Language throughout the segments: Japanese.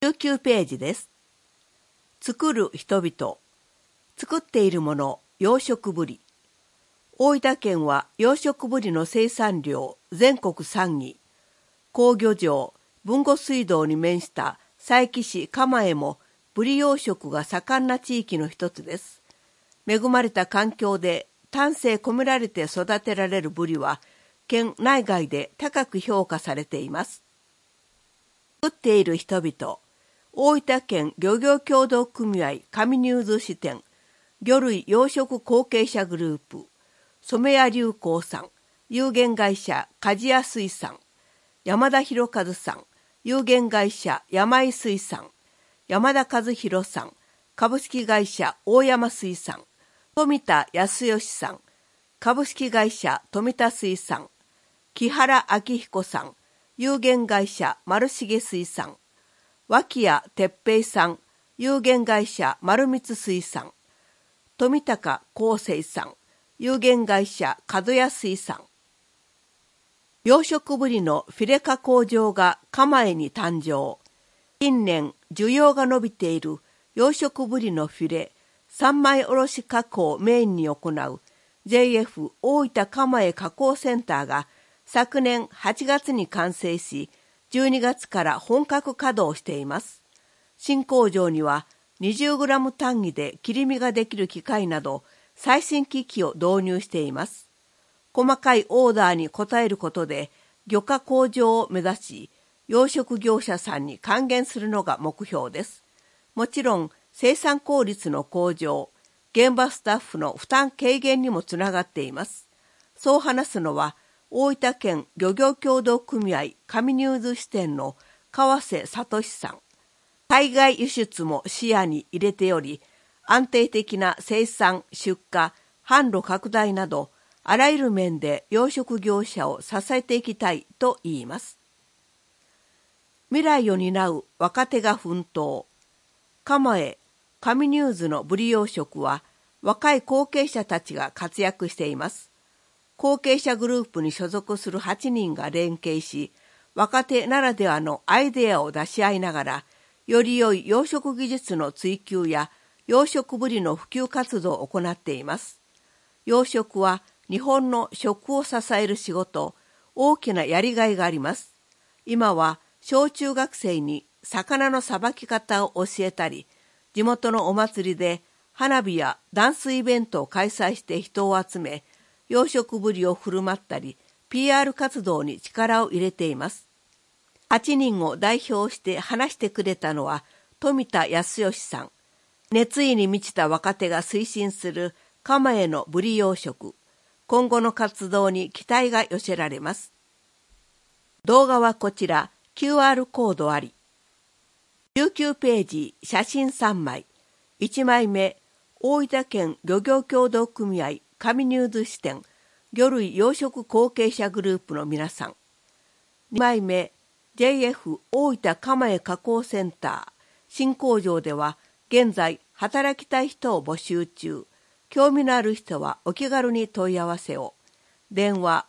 19ページです。作る人々、作っているもの、養殖ブリ。大分県は養殖ブリの生産量全国3位。好漁場、豊後水道に面した佐伯市蒲江もブリ養殖が盛んな地域の一つです。恵まれた環境で丹精込められて育てられるブリは県内外で高く評価されています。作っている人々、大分県漁業協同組合上入津支店、魚類養殖後継者グループ、染谷流行さん、有限会社梶谷水産、山田博和さん、有限会社山井水産、山田和弘さん、株式会社大山水産、富田康義さん、株式会社富田水産、木原明彦さん、有限会社丸重水産、脇谷哲平さん、有限会社丸光水産、富高厚生さん、有限会社角谷水産。養殖ブリのフィレ加工場が蒲江に誕生。近年需要が伸びている養殖ブリのフィレ三枚おろし加工をメインに行う JF 大分蒲江加工センターが昨年8月に完成し、12月から本格稼働しています。新工場には20g 単位で切り身ができる機械など最新機器を導入しています。細かいオーダーに応えることで漁獲向上を目指し、養殖業者さんに還元するのが目標です。もちろん生産効率の向上、現場スタッフの負担軽減にもつながっています。そう話すのは大分県漁業協同組合上入津支店の川瀬聡さん。海外輸出も視野に入れており、安定的な生産、出荷、販路拡大など、あらゆる面で養殖業者を支えていきたいと言います。未来を担う若手が奮闘。蒲江、上入津のブリ養殖は、若い後継者たちが活躍しています。後継者グループに所属する8人が連携し、若手ならではのアイデアを出し合いながら、より良い養殖技術の追求や養殖ブリの普及活動を行っています。養殖は日本の食を支える仕事、大きなやりがいがあります。今は小中学生に魚のさばき方を教えたり、地元のお祭りで花火やダンスイベントを開催して人を集め、養殖ブリを振る舞ったり、PR 活動に力を入れています。8人を代表して話してくれたのは富田康義さん。熱意に満ちた若手が推進する蒲江のブリ養殖。今後の活動に期待が寄せられます。動画はこちら、QR コードあり。19ページ、写真3枚。1枚目、大分県漁業協同組合上入津支店魚類養殖後継者グループの皆さん。2枚目、JF 大分蒲江加工センター新工場では現在働きたい人を募集中。興味のある人はお気軽に問い合わせを。電話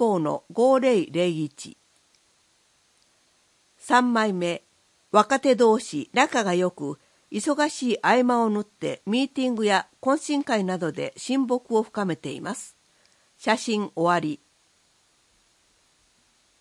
45-5001。3枚目、若手同士仲が良く、忙しい合間を縫ってミーティングや懇親会などで親睦を深めています。写真終わり。